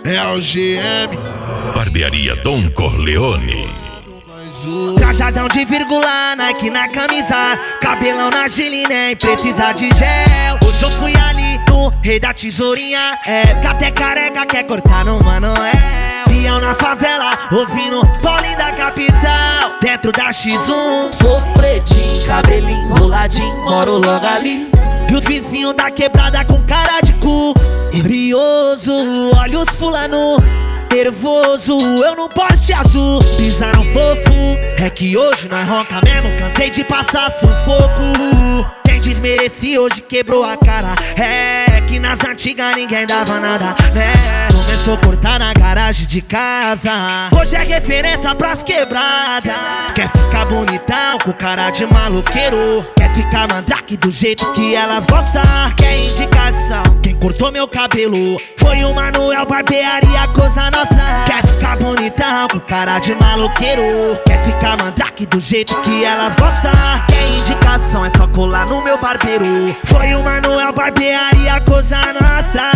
é o GM. Barbearia Dom Corleone. Trajadão de vírgula, Nike na camisa, cabelão na Gili, nem precisa de gel. Hoje eu fui ali no Rei da Tesourinha, que até careca quer cortar no Manoel. Peão na favela, ouvindo Paulinho da capital, dentro da X1. Sou pretinho, cabelinho enroladinho, moro logo ali. E os vizinhos da quebrada com cara de cu brioso, olha os fulano nervoso, eu no Porsche azul, pisaram fofo. É que hoje nós ronca mesmo, cansei de passar sufoco. Quem desmerecia hoje quebrou a cara. É que nas antigas ninguém dava nada, né? Começou a cortar na garagem de casa. Hoje é referência pras quebradas. Quer ficar bonitão com cara de maloqueiro, quer ficar mandrake do jeito que elas gostam. Quer indicação, quem cortou meu cabelo foi o Manuel, barbearia Cosa Nostra. Quer ficar bonitão com cara de maloqueiro, quer ficar mandrake do jeito que elas gostam. Quer indicação, é só colar no meu barbeiro. Foi o Manuel, barbearia Cosa Nostra.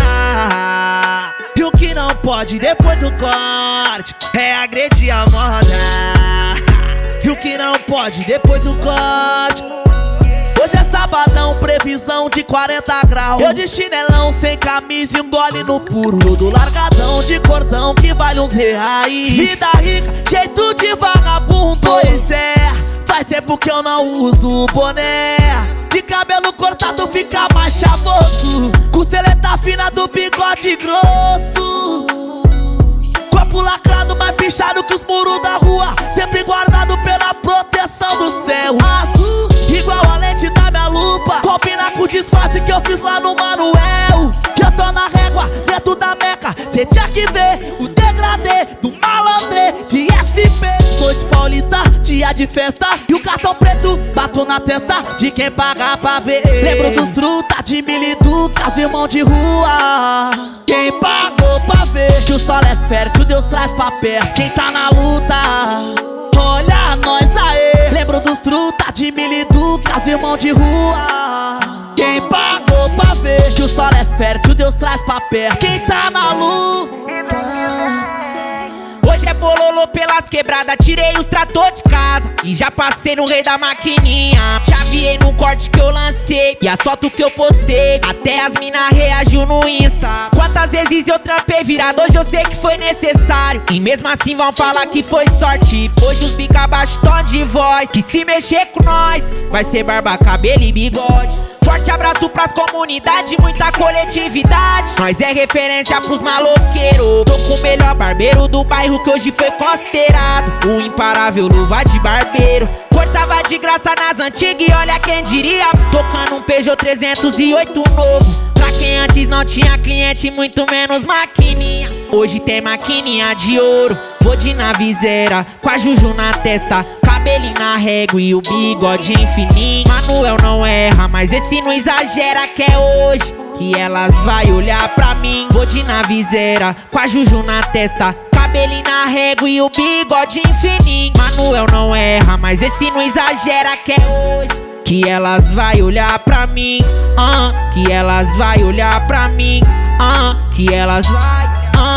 E o que não pode depois do corte é agredir a moda. E o que não pode depois do corte. Hoje é sabadão, previsão de 40 graus. Eu de chinelão, sem camisa e um gole no puro. Todo largadão de cordão que vale uns reais. Vida rica, jeito de vagabundo. Pois é, faz tempo que eu não uso boné. De cabelo cortado fica mais chavoso, com seleta fina do bigode grosso. Corpo lacrado, mais pichado que os muros da rua, sempre guardado pela proteção do céu azul, igual a lente da minha lupa. Combina com o disfarce que eu fiz lá no Manuel. Que eu tô na régua, dentro da meca. Cê tinha que ver o degradê do malandrê de SP. Noite paulista, dia de festa, e o cartão preto bato na testa de quem paga pra ver. Lembro dos truta de Miliducas, irmão de rua. Quem pagou pra ver que o solo é fértil, Deus traz pra perto quem tá na luta. Olha nós aê. Lembro dos truta de Miliducas, irmão de rua. Quem pagou pra ver que o solo é fértil, Deus traz pra perto quem tá na luta. Hoje é bololô pelas quebradas, tirei os trator de casa e já passei no Rei da Maquininha. Chaveei no corte que eu lancei e as fotos que eu postei, até as mina reagiu no Insta. Quantas vezes eu trampei virado, hoje eu sei que foi necessário, e mesmo assim vão falar que foi sorte. Hoje os bica abaixo tom de voz, que se mexer com nós vai ser barba, cabelo e bigode. Forte abraço pras comunidades, muita coletividade. Nós é referência pros maloqueiros. Tô com o melhor barbeiro do bairro que hoje foi considerado o imparável luva de barbeiro. Cortava de graça nas antigas e olha quem diria, tocando um Peugeot 308 novo. Pra quem antes não tinha cliente, muito menos maquininha, hoje tem maquininha de ouro. Vou de navizeira, com a Juju na testa, cabelinho na régua e o bigode fininho. Manuel não erra, mas esse não exagera, que é hoje que elas vai olhar pra mim. Vou de navizeira, com a Juju na testa, cabelinho na régua e o bigode fininho. Manuel não erra, mas esse não exagera, que é hoje que elas vai olhar pra mim. Que elas vai olhar pra mim. Que elas vai.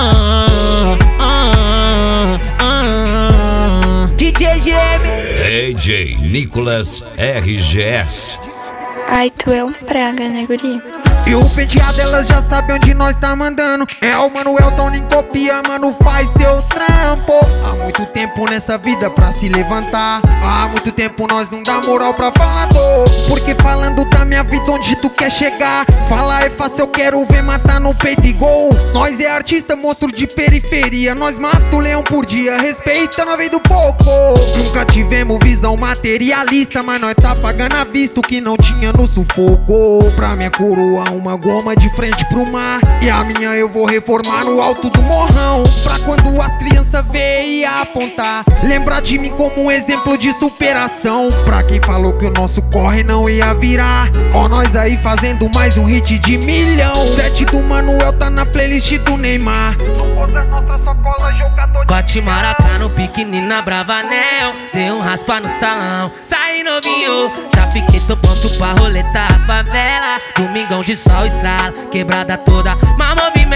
DJ GM, DJ Nicolas RGS. Ai, tu é um praga, né, guri? E o penteado elas já sabem onde nós tá mandando. É o Manuel, então nem copia, mano, faz seu trampo. Há muito tempo nessa vida pra se levantar, há muito tempo nós não dá moral pra falador. Porque falando da minha vida onde tu quer chegar, falar é fácil, eu quero ver matar no peito e gol. Nós é artista, monstro de periferia, nós mata o leão por dia, respeita na vez do pouco. Nunca tivemos visão materialista, mas nós tá pagando a vista o que não tinha no sufoco. Pra minha coroa uma goma de frente pro mar, e a minha eu vou reformar no alto do morrão. Pra quando as crianças verem e apontar, lembrar de mim como um exemplo de superação. Pra quem falou que o nosso corre não ia virar, ó nós aí fazendo mais um hit de milhão. 7 do Manuel tá na playlist do Neymar. Toda nossa só cola jogador. Bate maracá no pequenina Bravanel, dei um raspa no salão, saí novinho, já fiquei tô pronto pra roletar a favela. Domingão de sol estrala, quebrada toda, mas movimento.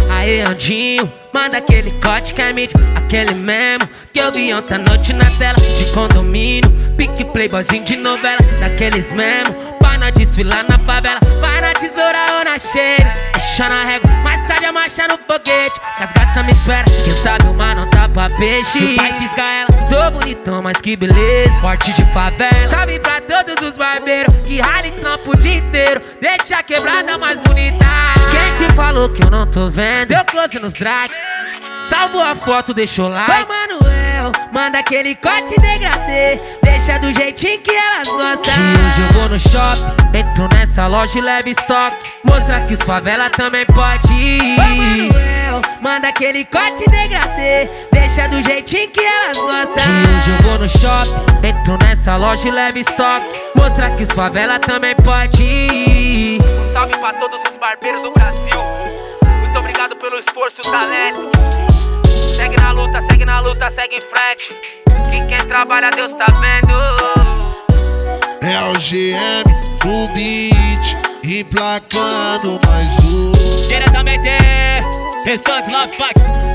Aê, Andinho, manda aquele corte que é mídia, aquele mesmo que eu vi ontem à noite na tela de condomínio. Pique playboyzinho de novela, daqueles mesmo pra nós desfilar na favela. Vai na tesoura ou na cheira, deixa na régua, mais tarde a marcha no foguete. Que as gatas me esperam, quem sabe o mar não tá pra peixe. O pai fisga ela, tô bonitão, mas que beleza. Corte de favela, sabe pra todos os barbeiros que rala e trampo o dia inteiro, deixa a quebrada mais bonita. Quem que falou que eu não tô vendo? Deu close nos drag, salvou a foto, deixou like. Ô Manuel, manda aquele corte degradê, deixa do jeitinho que elas gostam. Que hoje eu vou no shopping, entro nessa loja e levo estoque, mostra que os favela também pode ir. Ô Manuel, manda aquele corte degradê, deixa do jeitinho que elas gostam. Que hoje eu vou no shopping, entro nessa loja e levo estoque, mostra que os favela também pode ir. Um salve pra todos os barbeiros do Brasil. Muito obrigado pelo esforço e o talento. Segue na luta, segue em frente. Que quem trabalha Deus tá vendo. É o GM no beat, emplacando mais um. Diretamente, Restante Love Fight.